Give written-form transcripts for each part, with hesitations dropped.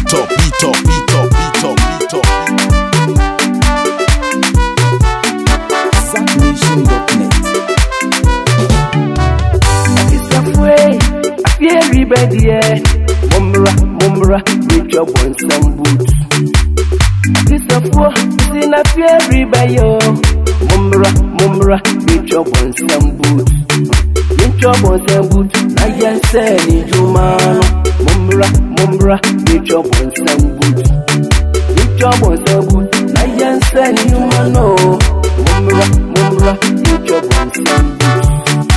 beat up, beat up, beat up, beat up, beat up. ZackNation.net. It's a way, I feel everybody, yeah. Mumbra, with your bones and boots. It's a four, it's a fear everybody, yo. Mumbra, with your bones and boots. With your bones and boots, I can say, you man. Mumbra, with your bones and boots. With your bones and boots, I can say, you man, no. Mumbra, with your bones and boots.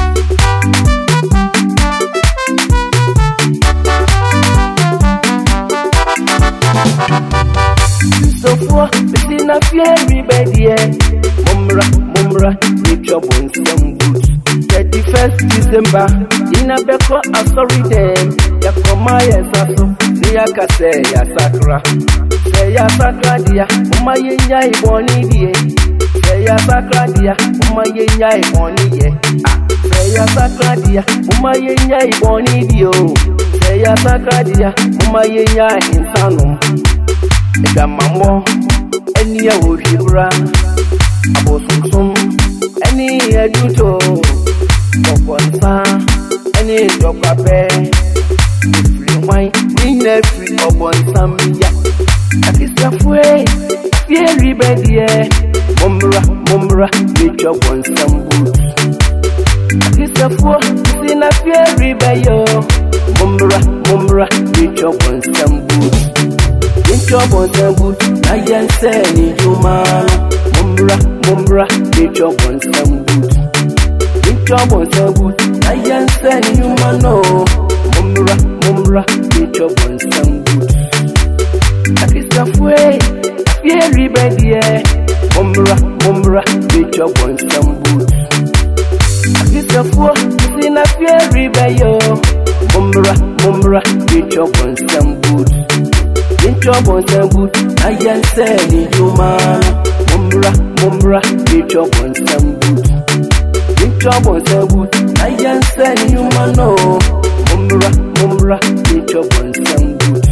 So for between a fear everybody, Mumbra, with your bones and boots. 31st December, in a beko a sorry them, Yakoma yasaso, Niaka say Yasakra. Say Yasakra dia, Umayenya iboni die. Say Yasakra dia, Umayenya iboni ye. Say Yasakra dia, Umayenya iboni dio. Say Yasakra dia, Umayenya insanum. Ega mambo, eni ya wujibra. Abo sumsum, eni ya juto. Kokonsa, eni jokape. Ifri wine, nine free obonsa miya. Akisa fwe, fie ribedie. Mumbra, with your bonsa boots. Akisa fwe, sina fie ribeyo. Mumbra, with your bonsa boots. With your bones and boots, I can say you man. Mumbra, with your bones and boots. With your bones and boots, I can say you man. No, Mumbra, with your bones and boots. I kiss a way, fear everybody. Mumbra, with your bones and boots. I kiss a four, in a fear everybody. Mumbra, with your bones and boots. With your bones and boots, I can say you man. Mumbra, with your bones and boots. With your bones and boots, I can say you man. No, Mumbra, with your bones and boots.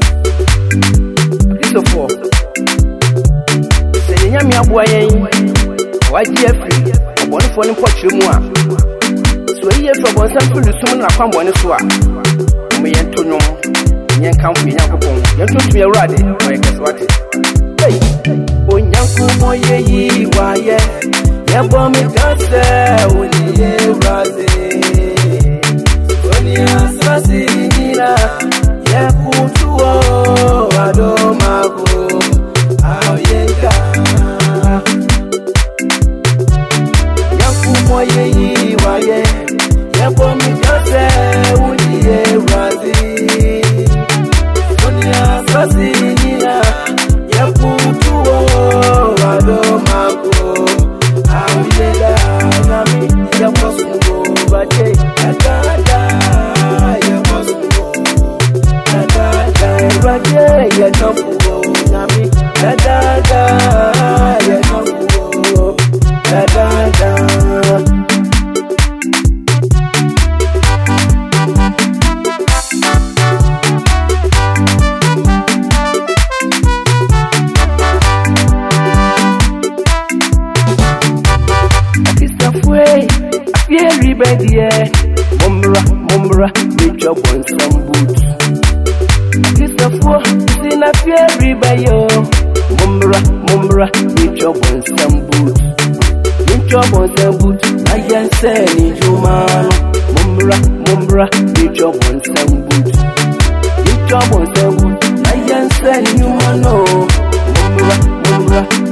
Piece of four. Say Yami Abuaye, why Jeffrey, a one for the Pochumua. So here for bones and full soon, I come one as well. Me and Tono. Yan come me yakupon. Yan to me already. My guess what? Hey, Onyanku moye wa ye. Ya bomb cancer uni ye raze. Oni asasi nina. Ya kutuo adomago. Aoyenga. Yanku moye wa ye. Ya bomb cancer uni ye raze. Sasinina ya kutuo adomago awileda nami ya mosungo bache atata ya mosungo atata bache ya nofugo nami atata ya nofugo atata. Everybody, Mumbra, with your bones and boots. It's a four, it's in a fear everybody, Mumbra, with your bones and boots. With your bones and boots, I can say you man. Mumbra, with your bones and boots. With your bones and boots, I can say you man. No, Mumbra,